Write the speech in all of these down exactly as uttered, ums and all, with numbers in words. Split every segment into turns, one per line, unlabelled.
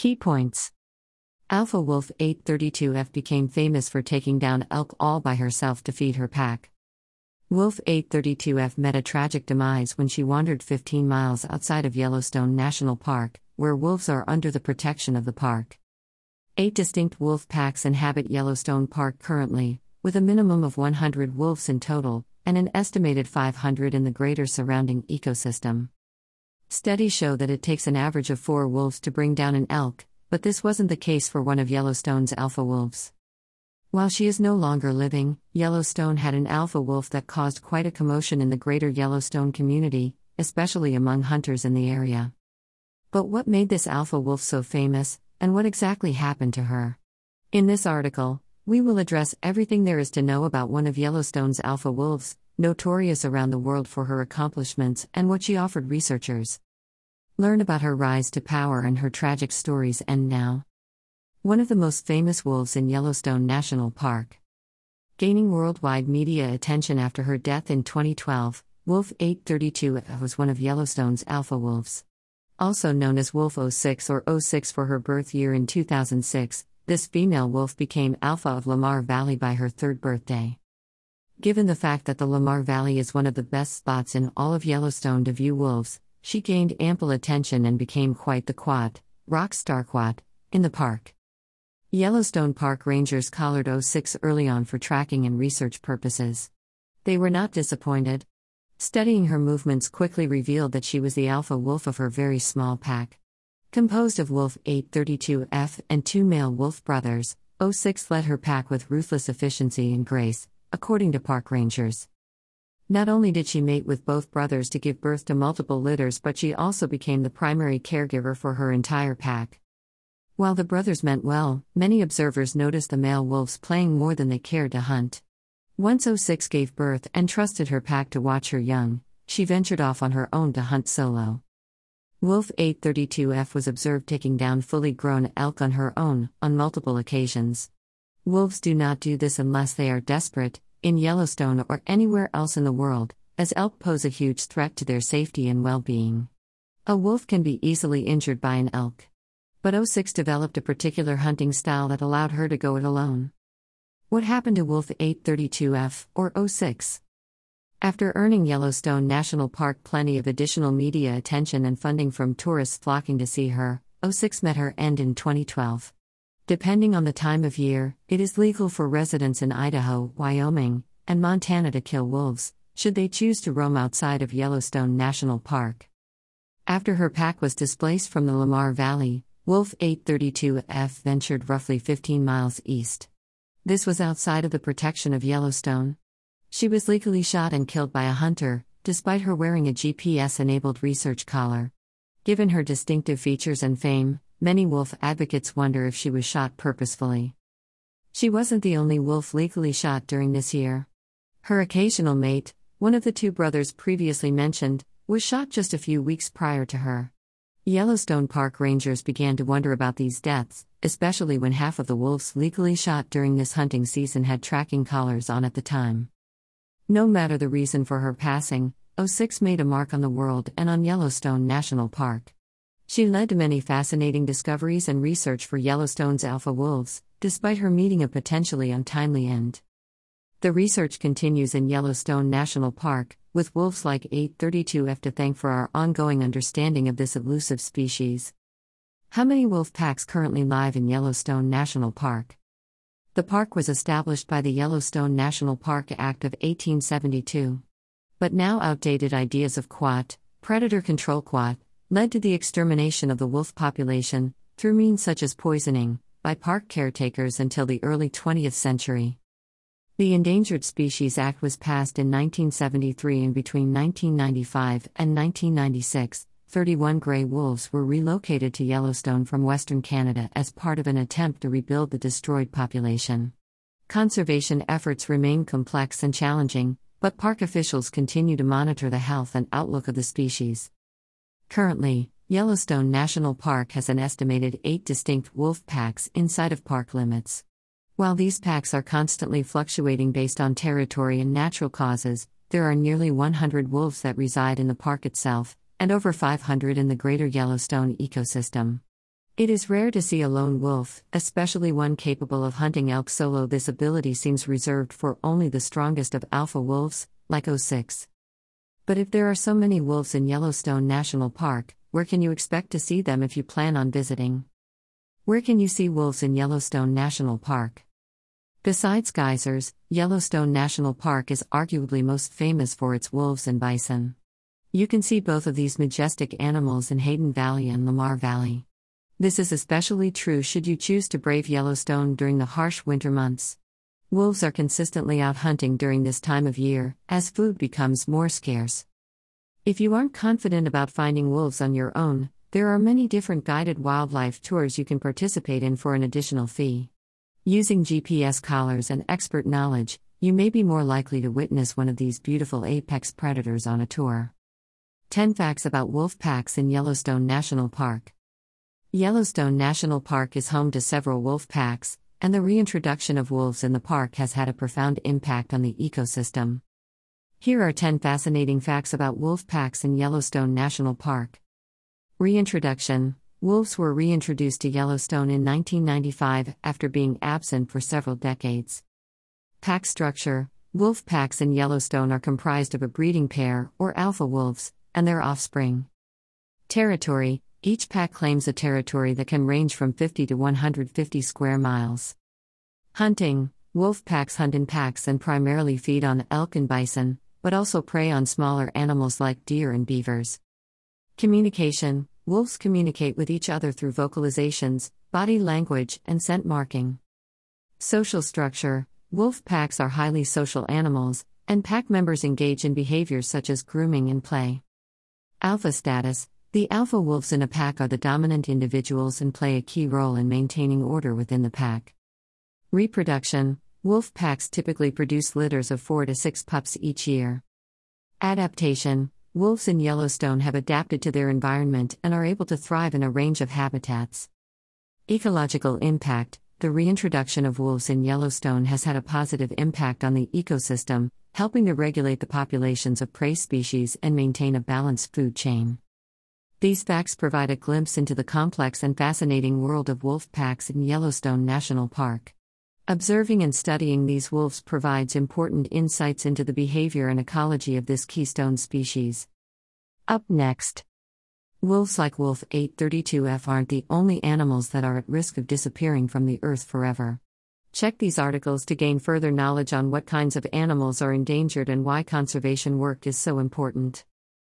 Key points. Alpha Wolf eight thirty-two F became famous for taking down elk all by herself to feed her pack. Wolf eight thirty-two F met a tragic demise when she wandered fifteen miles outside of Yellowstone National Park, where wolves are under the protection of the park. Eight distinct wolf packs inhabit Yellowstone Park currently, with a minimum of one hundred wolves in total, and an estimated five hundred in the greater surrounding ecosystem. Studies show that it takes an average of four wolves to bring down an elk, but this wasn't the case for one of Yellowstone's alpha wolves. While she is no longer living, Yellowstone had an alpha wolf that caused quite a commotion in the greater Yellowstone community, especially among hunters in the area. But what made this alpha wolf so famous, and what exactly happened to her? In this article, we will address everything there is to know about one of Yellowstone's alpha wolves, notorious around the world for her accomplishments and what she offered researchers. Learn about her rise to power and her tragic stories end now. One of the most famous wolves in Yellowstone National Park. Gaining worldwide media attention after her death in twenty twelve, Wolf eight thirty-two F was one of Yellowstone's alpha wolves. Also known as Wolf oh six or oh six for her birth year in two thousand six, this female wolf became alpha of Lamar Valley by her third birthday. Given the fact that the Lamar Valley is one of the best spots in all of Yellowstone to view wolves, she gained ample attention and became quite the quad, rock star quad, in the park. Yellowstone Park rangers collared oh six early on for tracking and research purposes. They were not disappointed. Studying her movements quickly revealed that she was the alpha wolf of her very small pack. Composed of Wolf eight thirty-two F and two male wolf brothers, oh six led her pack with ruthless efficiency and grace, according to park rangers. Not only did she mate with both brothers to give birth to multiple litters, but she also became the primary caregiver for her entire pack. While the brothers meant well, many observers noticed the male wolves playing more than they cared to hunt. Once oh six gave birth and trusted her pack to watch her young, she ventured off on her own to hunt solo. Wolf eight thirty-two F was observed taking down fully grown elk on her own, on multiple occasions. Wolves do not do this unless they are desperate, in Yellowstone or anywhere else in the world, as elk pose a huge threat to their safety and well-being. A wolf can be easily injured by an elk. But oh six developed a particular hunting style that allowed her to go it alone. What happened to Wolf eight thirty-two F, or oh six? After earning Yellowstone National Park plenty of additional media attention and funding from tourists flocking to see her, oh six met her end in twenty twelve. Depending on the time of year, it is legal for residents in Idaho, Wyoming, and Montana to kill wolves, should they choose to roam outside of Yellowstone National Park. After her pack was displaced from the Lamar Valley, Wolf eight thirty-two F ventured roughly fifteen miles east. This was outside of the protection of Yellowstone. She was legally shot and killed by a hunter, despite her wearing a G P S-enabled research collar. Given her distinctive features and fame, many wolf advocates wonder if she was shot purposefully. She wasn't the only wolf legally shot during this year. Her occasional mate, one of the two brothers previously mentioned, was shot just a few weeks prior to her. Yellowstone Park rangers began to wonder about these deaths, especially when half of the wolves legally shot during this hunting season had tracking collars on at the time. No matter the reason for her passing, oh six made a mark on the world and on Yellowstone National Park. She led to many fascinating discoveries and research for Yellowstone's alpha wolves, despite her meeting a potentially untimely end. The research continues in Yellowstone National Park, with wolves like eight thirty-two F to thank for our ongoing understanding of this elusive species. How many wolf packs currently live in Yellowstone National Park? The park was established by the Yellowstone National Park Act of eighteen seventy-two. But now outdated ideas of quat, predator control quat, led to the extermination of the wolf population, through means such as poisoning, by park caretakers until the early twentieth century. The Endangered Species Act was passed in nineteen seventy-three, and between nineteen ninety-five and nineteen ninety-six, thirty-one gray wolves were relocated to Yellowstone from Western Canada as part of an attempt to rebuild the destroyed population. Conservation efforts remain complex and challenging, but park officials continue to monitor the health and outlook of the species. Currently, Yellowstone National Park has an estimated eight distinct wolf packs inside of park limits. While these packs are constantly fluctuating based on territory and natural causes, there are nearly one hundred wolves that reside in the park itself, and over five hundred in the greater Yellowstone ecosystem. It is rare to see a lone wolf, especially one capable of hunting elk solo. This ability seems reserved for only the strongest of alpha wolves, like O six. But if there are so many wolves in Yellowstone National Park, where can you expect to see them if you plan on visiting? Where can you see wolves in Yellowstone National Park? Besides geysers, Yellowstone National Park is arguably most famous for its wolves and bison. You can see both of these majestic animals in Hayden Valley and Lamar Valley. This is especially true should you choose to brave Yellowstone during the harsh winter months. Wolves are consistently out hunting during this time of year, as food becomes more scarce. If you aren't confident about finding wolves on your own, there are many different guided wildlife tours you can participate in for an additional fee. Using G P S collars and expert knowledge, you may be more likely to witness one of these beautiful apex predators on a tour. ten Facts about wolf packs in Yellowstone National Park. Yellowstone National Park is home to several wolf packs, and the reintroduction of wolves in the park has had a profound impact on the ecosystem. Here are ten fascinating facts about wolf packs in Yellowstone National Park. Reintroduction. Wolves were reintroduced to Yellowstone in nineteen ninety-five after being absent for several decades. Pack structure. Wolf packs in Yellowstone are comprised of a breeding pair, or alpha wolves, and their offspring. Territory. Each pack claims a territory that can range from fifty to one hundred fifty square miles. Hunting. Wolf packs hunt in packs and primarily feed on elk and bison, but also prey on smaller animals like deer and beavers. Communication. Wolves communicate with each other through vocalizations, body language, and scent marking. Social structure. Wolf packs are highly social animals, and pack members engage in behaviors such as grooming and play. Alpha status. The alpha wolves in a pack are the dominant individuals and play a key role in maintaining order within the pack. Reproduction. Wolf packs typically produce litters of four to six pups each year. Adaptation. Wolves in Yellowstone have adapted to their environment and are able to thrive in a range of habitats. Ecological impact. The reintroduction of wolves in Yellowstone has had a positive impact on the ecosystem, helping to regulate the populations of prey species and maintain a balanced food chain. These facts provide a glimpse into the complex and fascinating world of wolf packs in Yellowstone National Park. Observing and studying these wolves provides important insights into the behavior and ecology of this keystone species. Up next. Wolves like Wolf eight thirty-two F aren't the only animals that are at risk of disappearing from the earth forever. Check these articles to gain further knowledge on what kinds of animals are endangered and why conservation work is so important.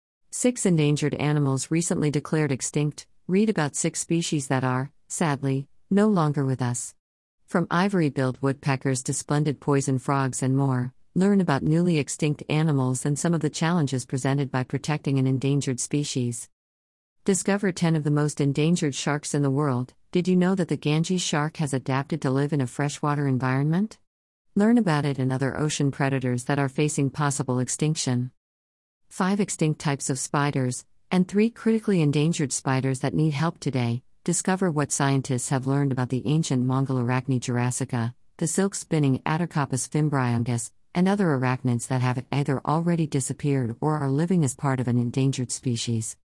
Six endangered animals recently declared extinct. Read about six species that are, sadly, no longer with us. From ivory-billed woodpeckers to splendid poison frogs and more, learn about newly extinct animals and some of the challenges presented by protecting an endangered species. Discover ten of the most endangered sharks in the world. Did you know that the Ganges shark has adapted to live in a freshwater environment? Learn about it and other ocean predators that are facing possible extinction. Five extinct types of spiders, and three critically endangered spiders that need help today. Discover what scientists have learned about the ancient Mongol Arachne jurassica, the silk-spinning Attocoppus fimbriancus, and other arachnids that have either already disappeared or are living as part of an endangered species.